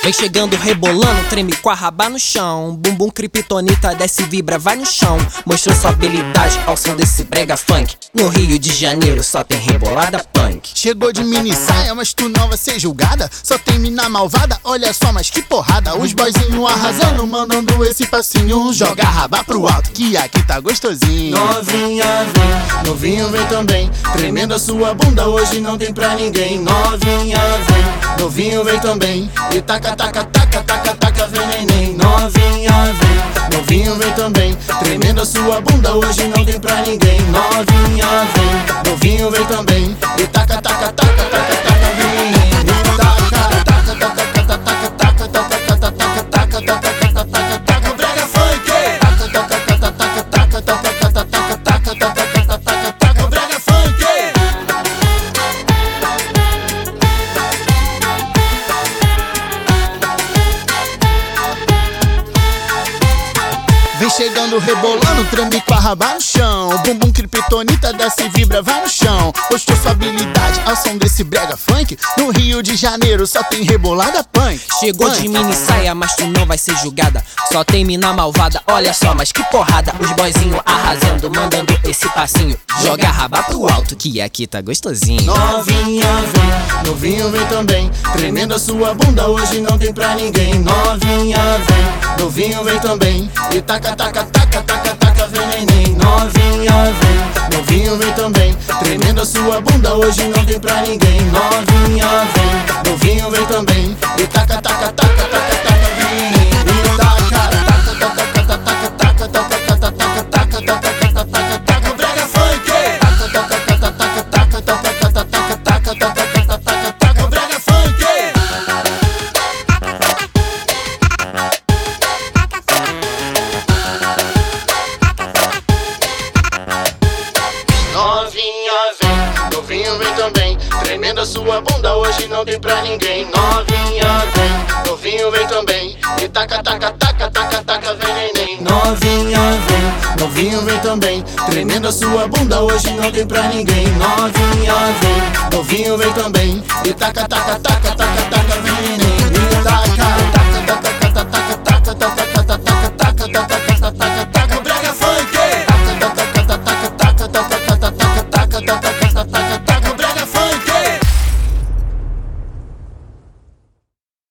Vem chegando rebolando, treme com a raba no chão. Bumbum kryptonita desce, vibra, vai no chão. Mostrou sua habilidade ao som desse brega funk. No Rio de Janeiro só tem rebolada punk. Chegou de mini saia, mas tu não vai ser julgada. Só tem mina malvada, olha só, mas que porrada. Os boyzinho arrasando, mandando esse passinho. Joga a raba pro alto, que aqui tá gostosinho. Novinha vem, novinho vem também. Tremendo a sua bunda, hoje não tem pra ninguém. Novinha vem, novinho vem também. E taca, taca, taca, taca, taca, vem neném. Novinha vem, novinho vem também. Tremendo a sua bunda, hoje não tem pra ninguém. Novinha vem, novinho vem também. E taca, taca, taca, taca, taca, vem neném. E taca, taca, taca, taca, taca, taca, taca, taca, taca, taca, taca, taca, taca, brega funk. Taca, taca, taca, taca, taca, taca, taca, taca, taca, taca, taca, taca, brega funk. Vem chegando rebolando, treme com a raba no chão. Bumbum kryptonita desce e vibra, vai no chão. Mostrou sua habilidade ao som desse brega funk. No Rio de Janeiro só tem rebolada punk. Chegou de mini saia, mas tu não vai ser julgada. Só tem mina malvada, olha só, mas que porrada. Os boyzinho arrasando, mandando esse passinho. Joga a raba pro alto, que aqui tá gostosinho. Novinha vem, novinho vem também. Tremendo a sua bunda, hoje não tem pra ninguém. Novinha vem, novinho vem também. E taca, taca, taca, taca, taca, vem neném. Novinha vem, novinho vem também. Tremendo a sua bunda, hoje não tem pra ninguém. Novinha vem, novinho vem também. E taca, taca, taca, taca, taca, vem neném. E taca, taca, taca, taca, taca, taca, taca, taca, taca, taca, taca, taca, taca, brega funk. Taca, taca, taca, taca, taca, taca, taca, taca, taca, taca, taca, taca, brega funk. Novinha vem, novinho vem também. Tremendo a sua bunda, hoje não tem pra ninguém. Novinha vem, novinho vem também. E taca, taca, taca, taca, taca, vem neném. Novinha vem, novinho vem também. Tremendo a sua bunda, hoje não tem pra ninguém. Novinha vem, novinho vem também. E taca, taca, taca, taca, taca, vem neném.